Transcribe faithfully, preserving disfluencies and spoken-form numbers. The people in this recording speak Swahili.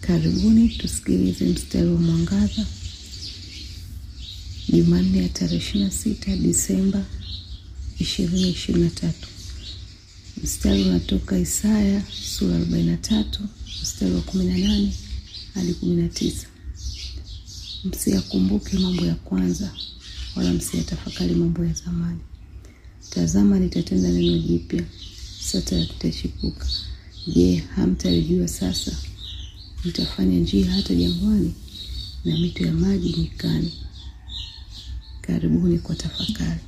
Karibuni tusikilize mstari wa mwangaza. Jumanne ya tarehe ishirini na sita Disemba ishirini ishirini na tatu. Mstari unatoka Isaya sura arobaini na tatu mstari wa kumi na nane hadi kumi na tisa. Msiyakumbuke mambo ya kwanza, wala msiyatafakari mambo ya zamani. Tazama, nitatenda neno jipya, sasa litachipuka. Je, hamtalijua sasa? Nitafanya njia hata jangwani na mito ya maji nyikani. Karibuni kwa tafakari.